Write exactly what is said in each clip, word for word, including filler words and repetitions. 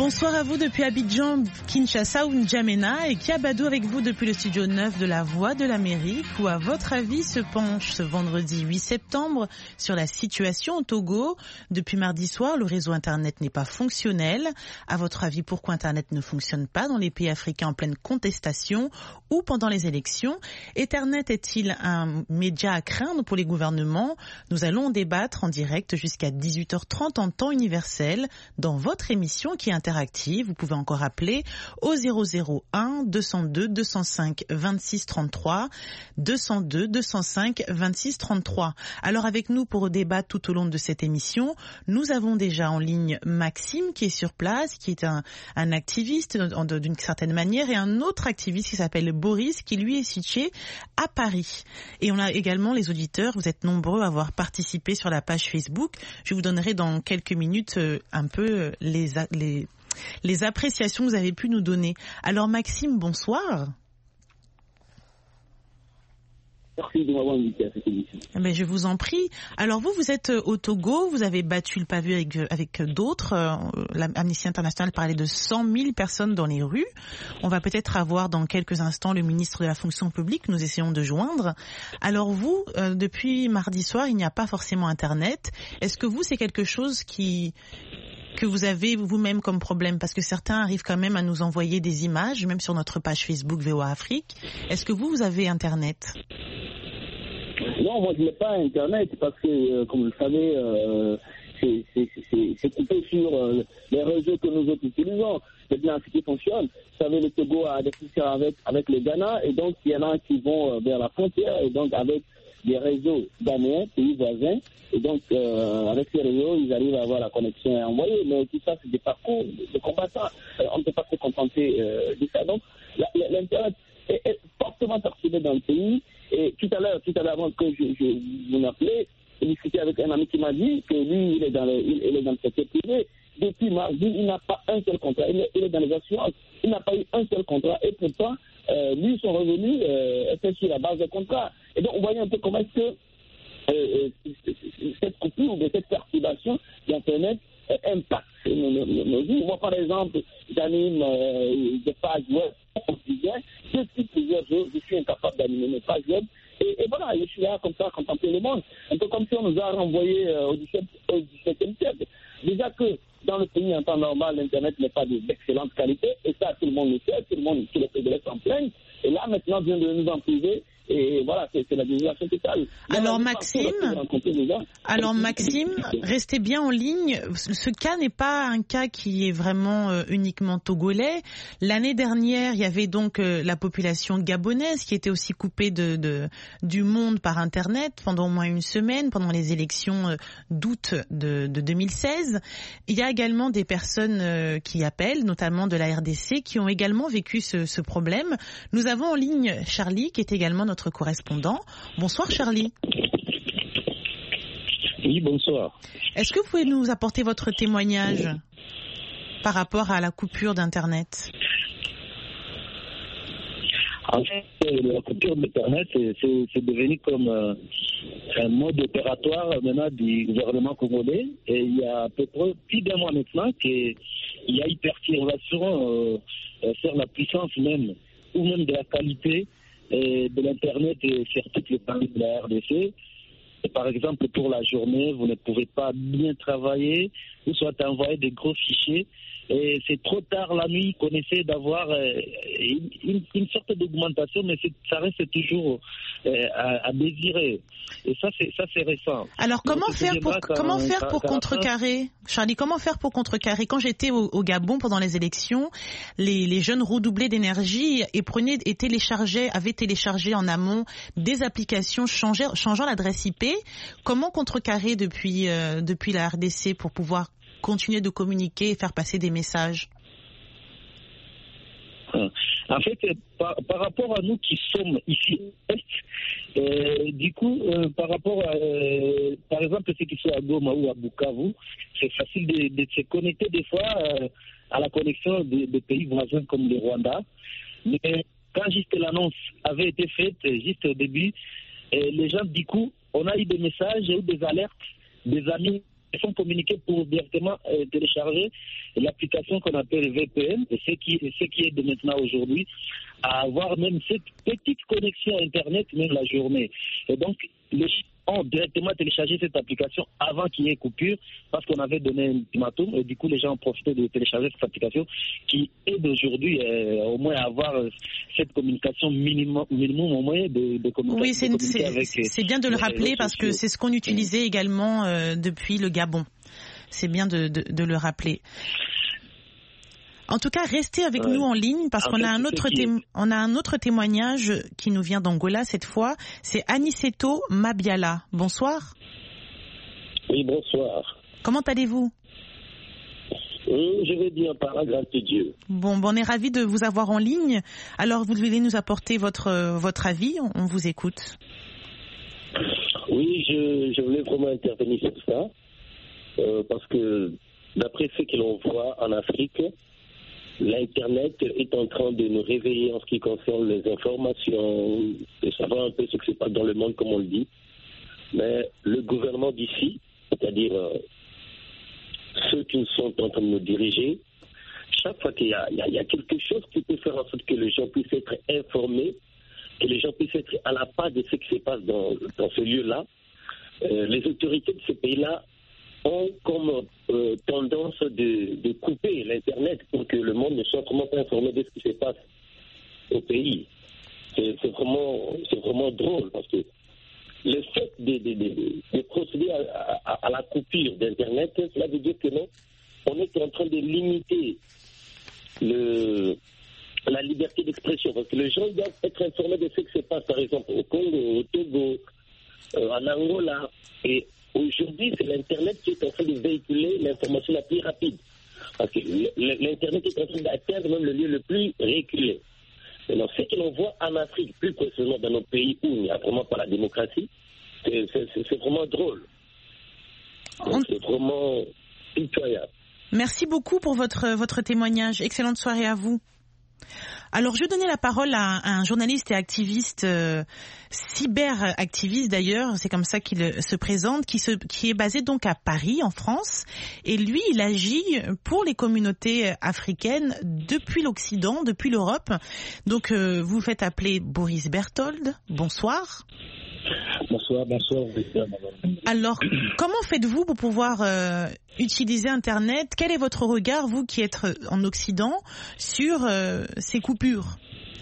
Bonsoir à vous depuis Abidjan, Kinshasa ou N'Djamena et Kiabadou avec vous depuis le studio neuf de la Voix de l'Amérique où à votre avis se penche ce vendredi huit septembre sur la situation au Togo. Depuis mardi soir, le réseau Internet n'est pas fonctionnel. À votre avis, pourquoi Internet ne fonctionne pas dans les pays africains en pleine contestation ou pendant les élections? Internet est-il un média à craindre pour les gouvernements? Nous allons en débattre en direct jusqu'à dix-huit heures trente en temps universel dans votre émission qui est interactive. Vous pouvez encore appeler au zéro zéro un deux zéro deux deux zéro cinq vingt-six trente-trois deux zéro deux deux zéro cinq vingt-six trente-trois. Alors avec nous pour débattre tout au long de cette émission, nous avons déjà en ligne Maxime qui est sur place, qui est un, un activiste d'une certaine manière, et un autre activiste qui s'appelle Boris qui lui est situé à Paris. Et on a également les auditeurs, vous êtes nombreux à avoir participé sur la page Facebook. Je vous donnerai dans quelques minutes un peu les, les les appréciations que vous avez pu nous donner. Alors Maxime, bonsoir. Merci de m'avoir invité à cette émission. Mais je vous en prie. Alors vous, vous êtes au Togo, vous avez battu le pavé avec, avec d'autres. L'Amnesty International parlait de cent mille personnes dans les rues. On va peut-être avoir dans quelques instants le ministre de la fonction publique, nous essayons de joindre. Alors vous, euh, depuis mardi soir, il n'y a pas forcément Internet. Est-ce que vous, c'est quelque chose qui... que vous avez vous-même comme problème, parce que certains arrivent quand même à nous envoyer des images, même sur notre page Facebook V O A Afrique. Est-ce que vous, vous avez Internet? Non, moi je n'ai pas Internet parce que, euh, comme vous le savez, euh, c'est, c'est, c'est, c'est coupé sur euh, les réseaux que nous autres utilisons. C'est bien ce qui fonctionne. Vous savez, le Togo a des frontières avec, avec le Ghana, et donc il y en a qui vont vers la frontière, et donc avec des réseaux ghanéens, pays voisins, et donc euh, avec ces réseaux, ils arrivent à avoir la connexion et envoyer, mais tout ça, c'est des parcours de combattants. Euh, on ne peut pas se contenter euh, de ça. Donc, la, la, l'Internet est, est fortement perturbé dans le pays, et tout à l'heure, tout à l'heure, avant que je, je vous m'appelez, j'ai discuté avec un ami qui m'a dit que lui, il est dans le, il, il est dans le secteur privé. Depuis mardi, il n'a pas un seul contrat. Il est, il est dans les assurances. Il n'a pas eu un seul contrat, et pourtant, euh, lui, son revenu euh, était sur la base de contrat. Et donc, on voyait un peu comment est-ce que euh, euh, cette coupure ou cette perturbation d'Internet euh, impacte nos, nos, nos vies. Moi, par exemple, j'anime euh, des pages web quotidiennes. Depuis plusieurs jours, je suis incapable d'animer mes pages web. Et, et voilà, je suis là comme ça à contempler le monde. Un peu comme si on nous a renvoyé euh, au dix-septième siècle. Déjà que dans le pays, en temps normal, l'Internet n'est pas d'excellente qualité. Et ça, tout le monde le sait, tout le monde, tous les P s'en plaignent. Et là, maintenant, vient de nous en priver. Et voilà, c'est, c'est la désolation totale. Alors Maxime, alors Maxime, restez bien en ligne. Ce cas n'est pas un cas qui est vraiment euh, uniquement togolais. L'année dernière, il y avait donc euh, la population gabonaise qui était aussi coupée de, de du monde par Internet pendant au moins une semaine, pendant les élections euh, d'août de, de deux mille seize. Il y a également des personnes euh, qui appellent, notamment de la R D C, qui ont également vécu ce, ce problème. Nous avons en ligne Charlie, qui est également notre correspondant. Bonsoir Charlie. Oui, bonsoir. Est-ce que vous pouvez nous apporter votre témoignage par rapport à la coupure d'Internet? En fait, la coupure d'Internet, c'est, c'est, c'est devenu comme euh, un mode opératoire maintenant du gouvernement congolais. Et il y a à peu près plus d'un mois maintenant qu'il y a une perturbation euh, sur la puissance même, ou même de la qualité et de l'Internet sur toutes les pays de la R D C. Et par exemple, pour la journée, vous ne pouvez pas bien travailler, ou soit envoyer des gros fichiers. Et c'est trop tard la nuit qu'on essaie d'avoir euh, une, une, une sorte d'augmentation, mais c'est, ça reste toujours euh, à, à désirer. Et ça, c'est, ça, c'est récent. Alors, comment Donc, faire pour, quand, comment faire pour quand, contrecarrer, Charlie, comment faire pour contrecarrer? Quand j'étais au, au Gabon pendant les élections, les, les jeunes redoublaient d'énergie et prenaient et téléchargeaient, avaient téléchargé en amont des applications changeant, changeant l'adresse I P. Comment contrecarrer depuis, euh, depuis la R D C pour pouvoir continuer de communiquer et faire passer des messages? En fait, par, par rapport à nous qui sommes ici, euh, du coup, euh, par rapport à, euh, par exemple, ceux qui sont à Goma ou à Bukavu, c'est facile de, de se connecter des fois euh, à la connexion de, de pays voisins comme le Rwanda. Mais quand juste l'annonce avait été faite, juste au début, euh, les gens, du coup, on a eu des messages ou des alertes des amis sont communiqués pour directement euh, télécharger l'application qu'on appelle V P N, et ce qui, ce qui est de maintenant aujourd'hui à avoir même cette petite connexion Internet même la journée. Et donc, les gens ont directement téléchargé cette application avant qu'il y ait coupure, parce qu'on avait donné un ultimatum, et du coup les gens ont profité de télécharger cette application qui aide aujourd'hui euh, au moins à avoir euh, cette communication minimum, minimum au moins de, de communication. Oui, c'est, de c'est, avec, c'est bien de le rappeler parce que c'est ce qu'on utilisait également euh, depuis le Gabon. C'est bien de, de, de le rappeler. En tout cas, restez avec ouais. nous en ligne parce en qu'on fait, a un autre témo- on a un autre témoignage qui nous vient d'Angola cette fois. C'est Aniceto Mabiala. Bonsoir. Oui, bonsoir. Comment allez-vous? Oui, je vais bien, par la grâce de Dieu. Bon, bon, on est ravis de vous avoir en ligne. Alors, vous voulez nous apporter votre votre avis? On vous écoute. Oui, je, je voulais vraiment intervenir sur ça euh, parce que d'après ce que l'on voit en Afrique, l'Internet est en train de nous réveiller en ce qui concerne les informations, de savoir un peu ce qui se passe dans le monde, comme on le dit. Mais le gouvernement d'ici, c'est-à-dire euh, ceux qui sont en train de nous diriger, chaque fois qu'il y a, il y a, il y a quelque chose qui peut faire en sorte que les gens puissent être informés, que les gens puissent être à la part de ce qui se passe dans, dans ce lieu-là, euh, les autorités de ce pays-là ont comme euh, tendance de, de couper l'Internet pour que le monde ne soit vraiment pas informé de ce qui se passe au pays. C'est, c'est, vraiment, c'est vraiment drôle parce que le fait de, de, de, de procéder à, à, à la coupure d'Internet, cela veut dire que non, on est en train de limiter le, la liberté d'expression parce que les gens doivent être informés de ce qui se passe, par exemple, au Congo, au Togo, euh, en Angola. Et aujourd'hui, c'est l'Internet qui est en train de véhiculer l'information la plus rapide. Parce que l'Internet est en train d'atteindre même le lieu le plus reculé. Alors, ce que l'on voit en Afrique, plus précisément dans nos pays où il n'y a vraiment pas la démocratie, c'est, c'est, c'est vraiment drôle. Donc, c'est vraiment pitoyable. Merci beaucoup pour votre, votre témoignage. Excellente soirée à vous. Alors, je vais donner la parole à, à un journaliste et activiste, euh, cyber-activiste d'ailleurs, c'est comme ça qu'il se présente, qui, se, qui est basé donc à Paris, en France. Et lui, il agit pour les communautés africaines depuis l'Occident, depuis l'Europe. Donc, euh, vous vous faites appeler Boris Berthold. Bonsoir. Bonsoir, bonsoir. Alors, comment faites-vous pour pouvoir euh, utiliser Internet? Quel est votre regard, vous qui êtes en Occident, sur euh, ces coupures?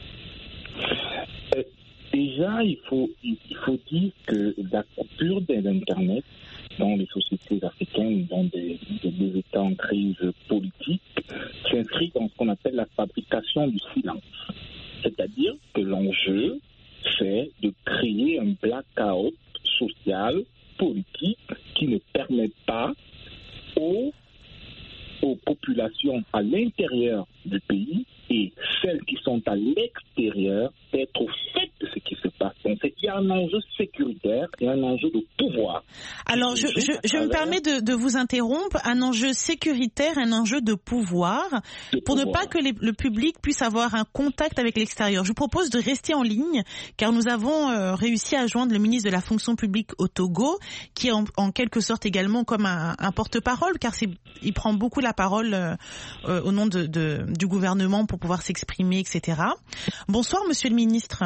euh, Déjà, il faut, il faut dire que la coupure de l'Internet dans les sociétés africaines, dans des, des, des États en crise politique, s'inscrit dans ce qu'on appelle la fabrication du silence. C'est-à-dire que l'enjeu, c'est de créer un blackout social, politique, qui ne permet pas aux, aux populations à l'intérieur du pays et celles qui sont à l'extérieur d'être au fait de ce qui se passe. Donc, il y a un enjeu sécuritaire et un enjeu de pouvoir. Alors, je, je, je me permets de, de vous interrompre. Un enjeu sécuritaire, un enjeu de pouvoir, de pour pouvoir. Ne pas que les, le public puisse avoir un contact avec l'extérieur. Je vous propose de rester en ligne, car nous avons euh, réussi à joindre le ministre de la fonction publique au Togo, qui est en, en quelque sorte également comme un, un porte-parole, car c'est, il prend beaucoup la parole euh, euh, au nom de, de, du gouvernement pour pouvoir s'exprimer, et cetera. Bonsoir, monsieur le ministre.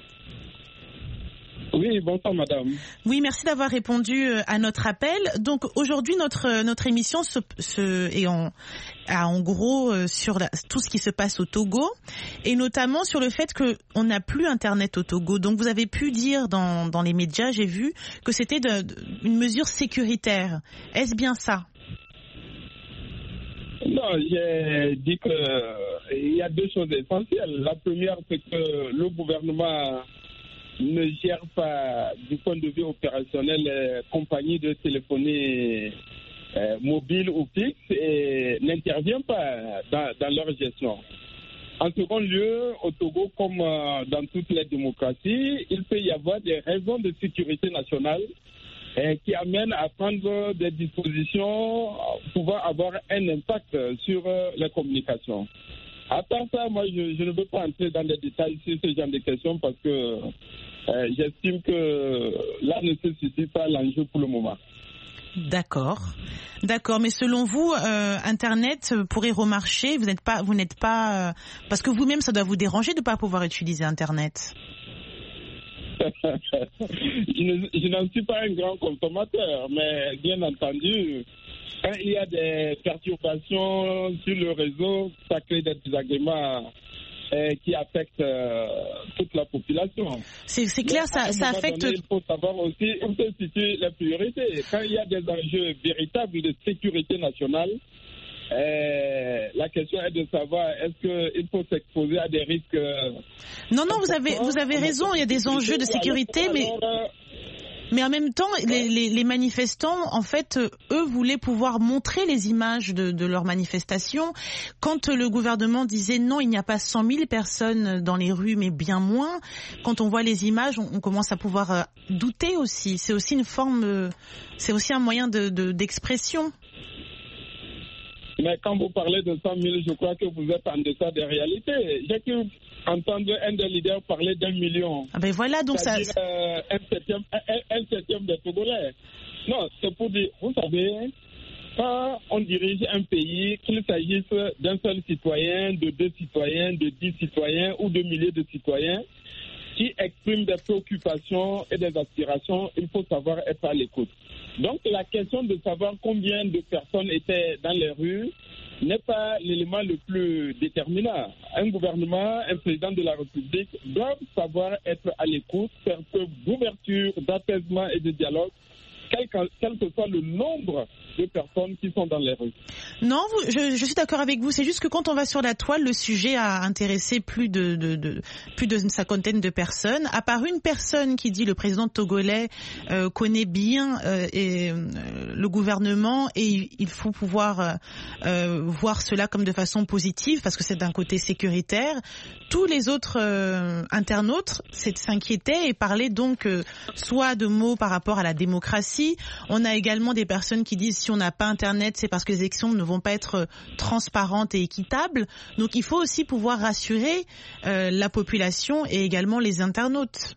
Oui, bonsoir madame. Oui, merci d'avoir répondu à notre appel. Donc aujourd'hui, notre notre émission se, se est en a en gros sur la, tout ce qui se passe au Togo et notamment sur le fait que on n'a plus Internet au Togo. Donc vous avez pu dire dans dans les médias, j'ai vu que c'était de, de, une mesure sécuritaire. Est-ce bien ça? Non, j'ai dit que il y a deux choses essentielles. La première, c'est que le gouvernement ne gère pas du point de vue opérationnel les compagnies de téléphonie euh, mobile ou fixe et n'intervient pas dans, dans leur gestion. En second lieu, au Togo, comme euh, dans toutes les démocraties, il peut y avoir des raisons de sécurité nationale euh, qui amènent à prendre des dispositions pouvant avoir un impact sur euh, les communications. À part ça, moi, je, je ne veux pas entrer dans les détails sur ce genre de questions parce que euh, j'estime que là ne se situe pas l'enjeu pour le moment. D'accord, d'accord. Mais selon vous, euh, Internet pourrait remarcher. Vous n'êtes pas, vous n'êtes pas, euh, parce que vous-même, ça doit vous déranger de ne pas pouvoir utiliser Internet. je, ne, je n'en suis pas un grand consommateur, mais bien entendu, quand il y a des perturbations sur le réseau, ça crée des désagréments euh, qui affectent euh, toute la population. C'est, c'est clair, ça, ça affecte... Donné, il faut savoir aussi où se situent les priorités. Quand il y a des enjeux véritables de sécurité nationale, Euh, la question est de savoir est-ce qu'il faut s'exposer à des risques. Non, non, vous avez, vous avez raison, il y a des enjeux de sécurité, mais, mais en même temps, les, les, les manifestants, en fait, eux voulaient pouvoir montrer les images de, de leurs manifestations. Quand le gouvernement disait non, il n'y a pas cent mille personnes dans les rues, mais bien moins, quand on voit les images, on, on commence à pouvoir douter aussi. C'est aussi une forme, c'est aussi un moyen de, de, d'expression. Mais quand vous parlez de cent mille, je crois que vous êtes en deçà des réalités. J'ai pu entendre un des leaders parler d'un million. Ah ben voilà, donc ça... Euh, un, septième, un, un septième des Togolais. Non, c'est pour dire, vous savez, quand on dirige un pays, qu'il s'agisse d'un seul citoyen, de deux citoyens, de dix citoyens ou de milliers de citoyens, qui expriment des préoccupations et des aspirations, il faut savoir être à l'écoute. Donc la question de savoir combien de personnes étaient dans les rues n'est pas l'élément le plus déterminant. Un gouvernement, un président de la République doivent savoir être à l'écoute, faire preuve d'ouverture, d'apaisement et de dialogue, quel que, quel que soit le nombre de personnes qui sont dans les rues. Non, vous, je, je suis d'accord avec vous. C'est juste que quand on va sur la toile, le sujet a intéressé plus de, de, de plus d'une cinquantaine de personnes. À part une personne qui dit le président togolais euh, connaît bien euh, et, euh, le gouvernement et il faut pouvoir euh, voir cela comme de façon positive parce que c'est d'un côté sécuritaire. Tous les autres euh, internautes s'inquiétaient et parlaient donc euh, soit de mots par rapport à la démocratie. On a également des personnes qui disent si on n'a pas Internet, c'est parce que les élections ne vont pas être transparentes et équitables. Donc il faut aussi pouvoir rassurer euh, la population et également les internautes.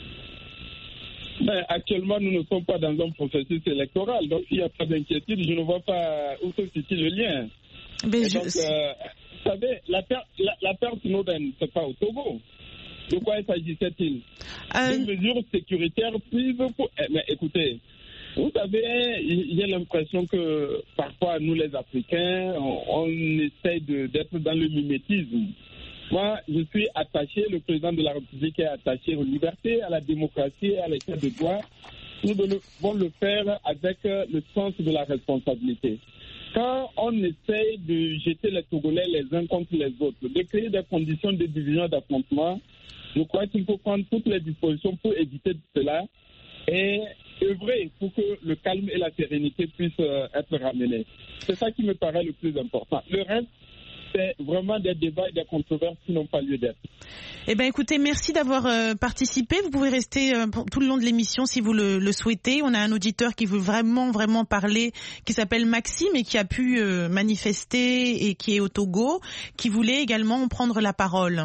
Mais actuellement, nous ne sommes pas dans un processus électoral, donc il n'y a pas d'inquiétude. Je ne vois pas où se situe le lien. Mais je... donc, euh, vous savez, la perte la, la perte Snowden, ce n'est pas au Togo. De quoi s'agissait-il euh... Des mesures sécuritaires prises pour... Eh, mais écoutez, vous savez, j'ai l'impression que parfois, nous les Africains, on, on essaye de, d'être dans le mimétisme. Moi, je suis attaché, le président de la République est attaché aux libertés, à la démocratie et à l'état de droit. Nous devons le faire avec le sens de la responsabilité. Quand on essaye de jeter les Togolais les uns contre les autres, de créer des conditions de division et d'affrontement, je crois qu'il faut prendre toutes les dispositions pour éviter cela et œuvrer pour que le calme et la sérénité puissent être ramenés. C'est ça qui me paraît le plus important. Le reste, c'est vraiment des débats et des controverses qui n'ont pas lieu d'être. Eh bien, écoutez, merci d'avoir euh, participé. Vous pouvez rester euh, tout le long de l'émission si vous le, le souhaitez. On a un auditeur qui veut vraiment, vraiment parler, qui s'appelle Maxime et qui a pu euh, manifester et qui est au Togo, qui voulait également prendre la parole.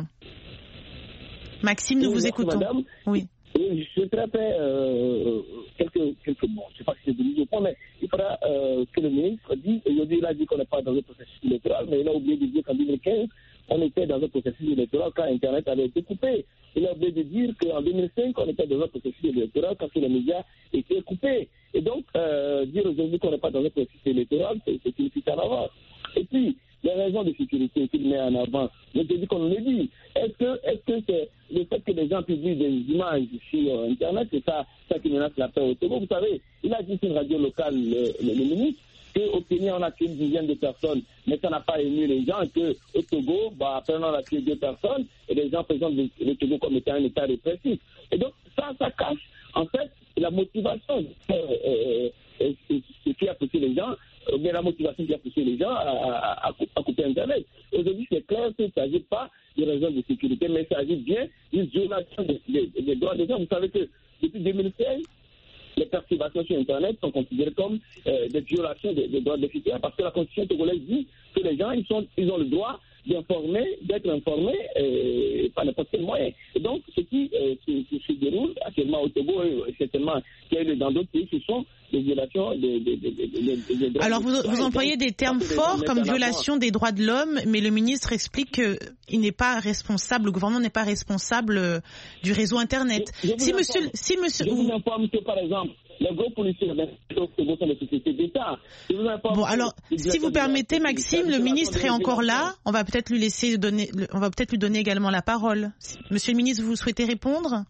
Maxime, nous oui, vous écoutons. Madame. Oui. Oui, je traiterai euh, quelques, quelques mots. Je ne sais pas si c'est de point, mais il faudra euh, que le ministre dise, aujourd'hui il a dit qu'on n'est pas dans un processus électoral, mais il a oublié de dire qu'en deux mille quinze, on était dans un processus électoral quand Internet avait été coupé. Il a oublié de dire qu'en deux mille cinq, on était dans un processus électoral quand les médias étaient coupés. Et donc, euh, dire aujourd'hui qu'on n'est pas dans un processus électoral, c'est, c'est une fuite en avant. Et puis, les raisons de sécurité qu'il met en avant, mais je dis qu'on le dit. Est-ce que, est-ce que c'est le fait que les gens publient des images sur euh, Internet, c'est ça, ça qui menace la paix au Togo? Vous savez, il a dit sur une radio locale, le, le, le ministre, qu'au Kenya, on a tué une dizaine de personnes, mais ça n'a pas ému les gens, et qu'au Togo, bah, après, on a tué deux personnes, et les gens présentent le, le Togo comme étant un État répressif. Et donc, ça, ça cache, en fait, la motivation euh, euh, euh, ce qui a poussé les gens, mais la motivation qui a poussé les gens à, à, à, à couper Internet. Aujourd'hui, c'est clair qu'il ne s'agit pas de raisons de sécurité, mais il s'agit bien d'une violation des, des, des droits des gens. Vous savez que depuis deux mille seize, les perturbations sur Internet sont considérées comme euh, des violations des, des droits des citoyens parce que la Constitution togolaise dit que les gens ils sont, ils ont le droit d'informer, d'être informé euh, par n'importe quel moyen. Et donc, ce qui euh, se, se déroule actuellement au Togo et certainement dans d'autres pays, ce sont des violations des, des, des, des, des droits. Alors, vous, vous employez des termes forts comme violation des droits de l'homme, mais le ministre explique qu'il n'est pas responsable, le gouvernement n'est pas responsable du réseau Internet. Je, je si, monsieur, informe, si monsieur... Je vous informe que, par exemple, les gros policiers sont les sociétés d'État. Bon, alors, si vous permettez, Maxime, le ministre est encore là. On va peut-être lui laisser donner, on va peut-être lui donner également la parole. Monsieur le ministre, vous souhaitez répondre?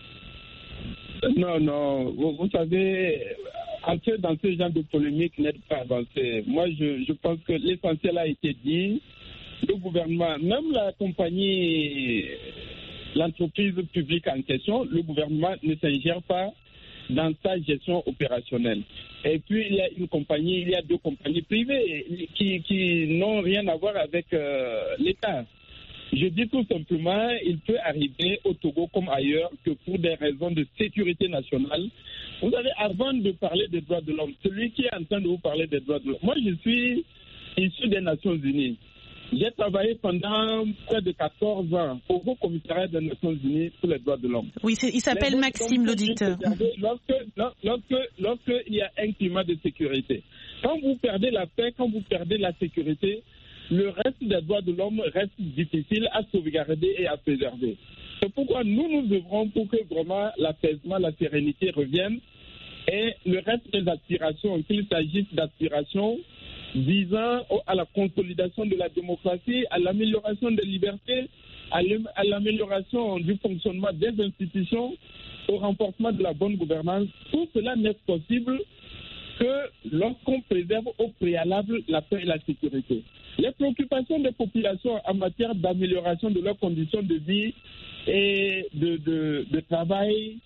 Non, non. Vous, vous savez, entrer dans ce genre de polémique n'aide pas à avancer. Moi, je, je pense que l'essentiel a été dit. Le gouvernement, même la compagnie, l'entreprise publique en question, le gouvernement ne s'ingère pas dans sa gestion opérationnelle. Et puis, il y a une compagnie, il y a deux compagnies privées qui, qui n'ont rien à voir avec euh, l'État. Je dis tout simplement, il peut arriver au Togo comme ailleurs que pour des raisons de sécurité nationale, vous savez, avant de parler des droits de l'homme, celui qui est en train de vous parler des droits de l'homme, moi je suis issu des Nations Unies. J'ai travaillé pendant près de quatorze ans au Haut Commissariat des Nations Unies pour les droits de l'homme. Oui, il s'appelle Maxime, l'auditeur. Lorsque, lorsque, lorsque il y a un climat de sécurité, quand vous perdez la paix, quand vous perdez la sécurité, le reste des droits de l'homme reste difficile à sauvegarder et à préserver. C'est pourquoi nous nous œuvrons pour que vraiment l'apaisement, la sérénité reviennent et le reste des aspirations, qu'il s'agisse d'aspirations visant à la consolidation de la démocratie, à l'amélioration des libertés, à l'amélioration du fonctionnement des institutions, au renforcement de la bonne gouvernance. Tout cela n'est possible que lorsqu'on préserve au préalable la paix et la sécurité. Les préoccupations des populations en matière d'amélioration de leurs conditions de vie et de, de, de travail,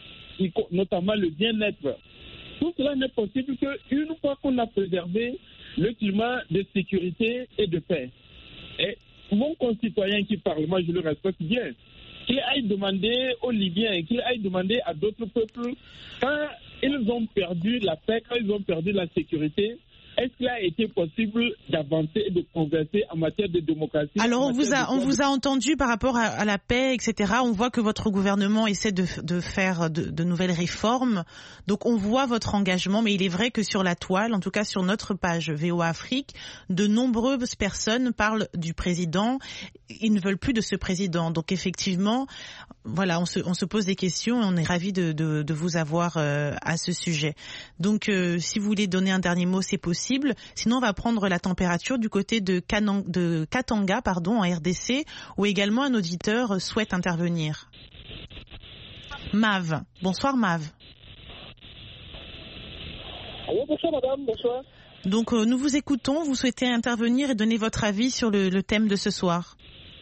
notamment le bien-être, tout cela n'est possible qu'une fois qu'on a préservé le climat de sécurité et de paix. Et mon concitoyen qui parle, moi je le respecte bien, qu'il aille demander aux Libyens, qu'il aille demander à d'autres peuples, quand ils ont perdu la paix, quand ils ont perdu la sécurité, est-ce qu'il a été possible d'avancer et de converser en matière de démocratie? Alors, on vous a, on vous a entendu par rapport à, à la paix, et cetera. On voit que votre gouvernement essaie de, de faire de, de nouvelles réformes. Donc, on voit votre engagement. Mais il est vrai que sur la toile, en tout cas sur notre page V O A Afrique, de nombreuses personnes parlent du président. Ils ne veulent plus de ce président. Donc, effectivement, voilà, on se, on se pose des questions et on est ravis de, de, de vous avoir euh, à ce sujet. Donc, euh, si vous voulez donner un dernier mot, c'est possible. Sinon, on va prendre la température du côté de, Kanang, de Katanga, pardon, en R D C, où également un auditeur souhaite intervenir. Mav. Bonsoir, Mav. Allô, bonsoir, madame. Bonsoir. Donc, euh, nous vous écoutons. Vous souhaitez intervenir et donner votre avis sur le, le thème de ce soir.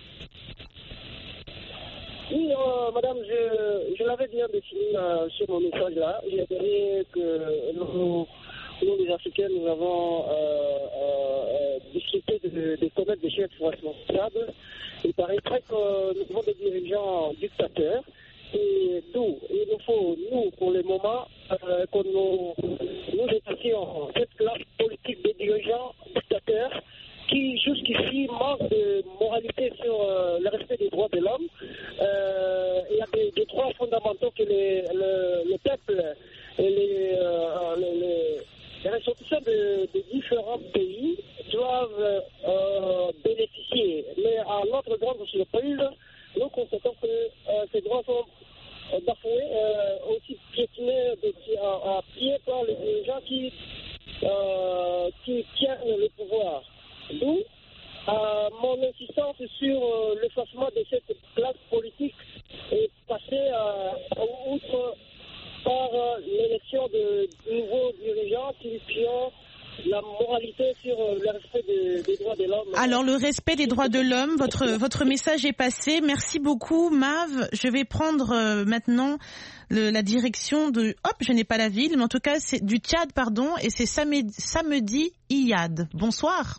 Oui, euh, madame, je, je l'avais bien défini euh, sur mon message là. J'ai dit que nous... Nous, les Africains, nous avons euh, euh, discuté de, de connaître des chefs responsables. Il paraîtrait que nous avons des dirigeants dictateurs. Et d'où il nous faut, nous, pour le moment, euh, que nous, nous établissions cette classe politique des dirigeants dictateurs qui, jusqu'ici, manquent de moralité sur euh, le respect des droits de l'homme. Euh, il y a des, des droits fondamentaux que les, le, le peuple et les, euh, les, les Les ressortissants de, de différents pays doivent euh, bénéficier. Mais à notre grande surprise, nous constatons que euh, ces droits sont euh, bafoués, euh, aussi piétinés à, à pied par les dirigeants qui, euh, qui tiennent le pouvoir. D'où euh, mon insistance sur euh, l'effacement de cette classe politique et passer euh, outre par euh, l'élection de, de nouveaux dirigeants qui, qui ont la moralité sur euh, le respect des, des droits de l'homme. Alors, le respect des droits de l'homme, votre, votre message est passé. Merci beaucoup, Mav. Je vais prendre euh, maintenant le, la direction de... Hop, je n'ai pas la ville, mais en tout cas, c'est du Tchad, pardon, et c'est Samedi, Samedi Iyad. Bonsoir.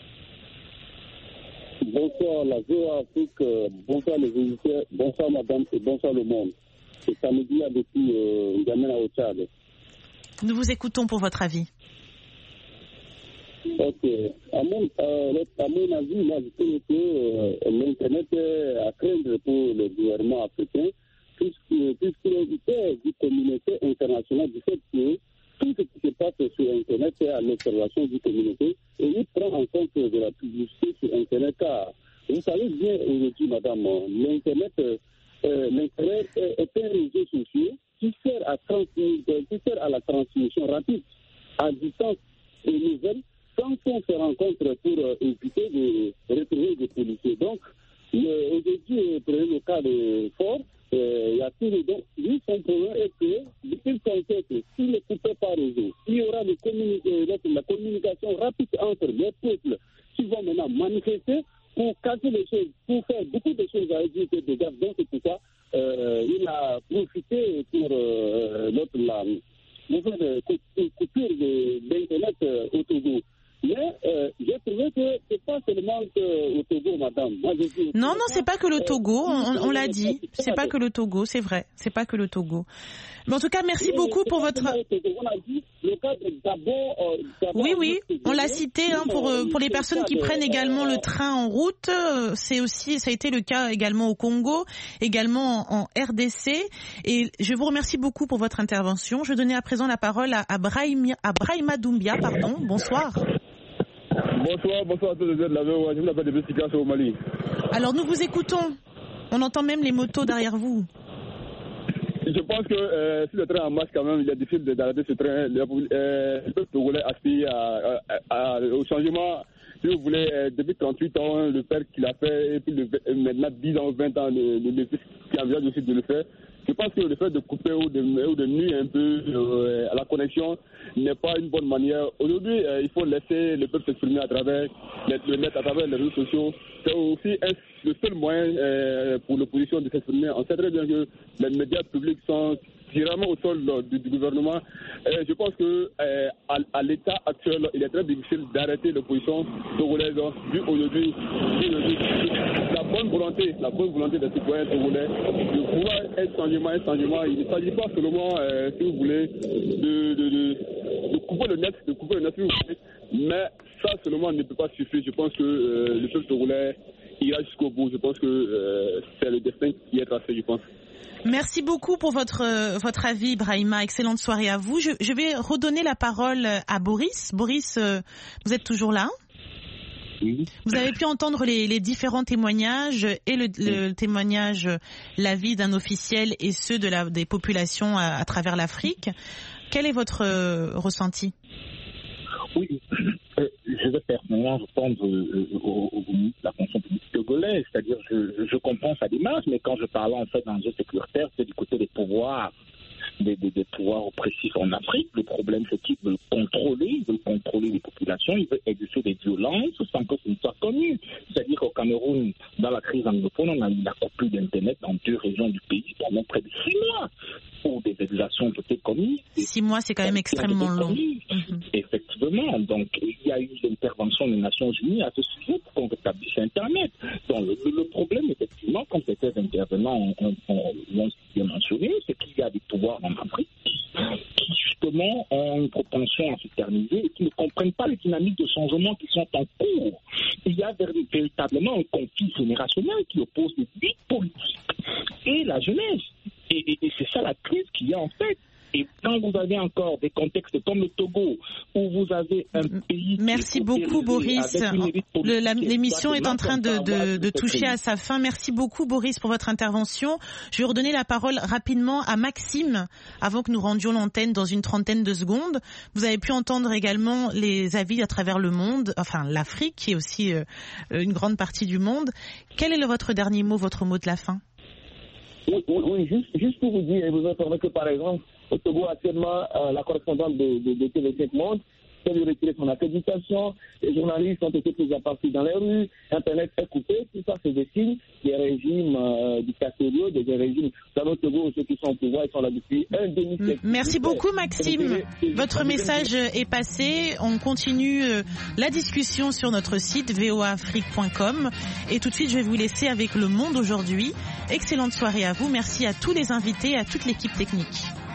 Bonsoir, la V O A Afrique. Bonsoir, les visiteurs. Bonsoir, madame, et bonsoir, le monde. C'est Samedi Iyad depuis euh, N'Djamena au Tchad. Nous vous écoutons pour votre avis. Ok. À mon, euh, à mon avis, moi, je trouve que euh, l'Internet est à craindre pour le gouvernement africain, puisqu'il est du communauté internationale du fait que tout ce qui se passe sur Internet est à l'observation du communauté et il prend en compte de la publicité sur Internet. Car vous savez bien aujourd'hui, madame, l'Internet, euh, l'Internet est un réseau social qui sert à, transmis, qui sert à la transmission rapide à distance des nouvelles sans qu'on se rencontre pour euh, éviter de retrouver des policiers. Donc, le, aujourd'hui, prenez le cas de Fort, euh, il y a tous les dons. Lui, son problème est que, il pensait que s'il ne coupait pas réseau, il y aura de communi- la communication rapide entre les peuples qui vont maintenant manifester pour casser les choses, pour faire beaucoup de choses à éviter de gaz. Donc, c'est pour ça euh, il a profité pour euh, notre la, une coupure d'Internet euh, au Togo. Mais euh, j'ai trouvé que c'est pas seulement au Togo, madame. Moi, je dis, non, non, c'est pas que le Togo, on, on l'a dit. C'est pas que le Togo, c'est vrai. C'est pas que le Togo. Mais en tout cas, merci beaucoup pour votre... Oui, oui, on l'a cité hein, pour, pour les personnes qui prennent également le train en route. C'est aussi, ça a été le cas également au Congo, également en, en R D C. Et je vous remercie beaucoup pour votre intervention. Je vais donner à présent la parole à, à, Brahima, à Brahima Doumbia. Pardon. Bonsoir. Bonsoir, bonsoir à tous les deux de la V O A. Je m'appelle de Besika, au Mali. Alors nous vous écoutons. On entend même les motos derrière vous. Je pense que euh, si le train en marche quand même, il est difficile d'arrêter ce train. Le euh, peuple togolais aspire à, à, à, au changement. Si vous voulez, euh, depuis trente-huit ans, le père qu'il a fait, et puis le, maintenant dix ans, vingt ans, le, le, le fils qui envisage aussi de le faire. Je pense que le fait de couper ou de, ou de nuire un peu euh, à la connexion n'est pas une bonne manière. Aujourd'hui, euh, il faut laisser le peuple s'exprimer à travers le net, à travers les réseaux sociaux. C'est aussi un, le seul moyen euh, pour l'opposition de s'exprimer. On sait très bien que les médias publics sont tirement au sol du, du gouvernement. Et je pense que euh, à, à l'état actuel, il est très difficile d'arrêter l'opposition togolaise vu aujourd'hui la bonne volonté, la bonne volonté des citoyens togolais de pouvoir un changement, un changement. Il ne s'agit pas seulement, euh, si vous voulez, de, de, de, de couper le net, de couper le net, si vous voulez, mais ça seulement ne peut pas suffire. Je pense que euh, le peuple togolais ira jusqu'au bout. Je pense que euh, c'est le destin qui est tracé, je pense. Merci beaucoup pour votre euh, votre avis, Brahima. Excellente soirée à vous. Je, je vais redonner la parole à Boris. Boris, euh, vous êtes toujours là ? Oui. Vous avez pu entendre les, les différents témoignages et le, le témoignage, l'avis d'un officiel et ceux de la, des populations à, à travers l'Afrique. Quel est votre euh, ressenti ? Oui, euh, je vais personnellement répondre euh, au, au, au ministre de la fonction publique togolais, c'est-à-dire je, je comprends sa démarche, mais quand je parlais en fait d'enjeux sécuritaires, c'est du côté des pouvoirs, des, des, des pouvoirs oppressifs en Afrique. Le problème, c'est qu'ils veulent contrôler, ils veulent contrôler les populations, ils veulent exercer des violences sans que ce ne soit connu. C'est-à-dire qu'au Cameroun, dans la crise anglophone, on a eu la coupure d'Internet dans deux régions du pays pendant près de six mois. Où des exactions ont été commises. Six mois, c'est quand même extrêmement long. Mm-hmm. Effectivement. Donc, il y a eu l'intervention des Nations Unies à ce sujet pour qu'on rétablisse Internet. Donc, le, le problème, effectivement, comme certains intervenants l'ont mentionné, c'est qu'il y a des pouvoirs en Afrique qui, justement, ont une propension à s'éterniser et qui ne comprennent pas les dynamiques de changement qui sont en cours. Il y a véritablement un conflit générationnel qui oppose les buts politiques et la jeunesse. Et, et, et c'est ça la crise qu'il y a en fait. Et quand vous avez encore des contextes comme le Togo, où vous avez un pays... Merci beaucoup, Boris. Le, la, l'émission est en train de, de, de toucher à sa fin. Merci beaucoup, Boris, pour votre intervention. Je vais redonner la parole rapidement à Maxime, avant que nous rendions l'antenne dans une trentaine de secondes. Vous avez pu entendre également les avis à travers le monde, enfin l'Afrique, qui est aussi euh, une grande partie du monde. Quel est le, votre dernier mot, votre mot de la fin ? Oui, oui, oui, juste, juste pour vous dire et vous informer que, par exemple, au Togo, actuellement, euh, la correspondante de, de, de T V cinq Monde vient de retirer son accréditation, les journalistes ont été pris à partie dans les rues, Internet est coupé, tout ça, c'est des signes des régimes euh, dictatoriaux, des régimes dans le Togo, ceux qui sont au pouvoir, ils sont là depuis un demi-siècle. Merci beaucoup, Maxime. Votre message est passé. On continue la discussion sur notre site v o a afrique point com. Et tout de suite, je vais vous laisser avec Le Monde aujourd'hui. Excellente soirée à vous. Merci à tous les invités et à toute l'équipe technique.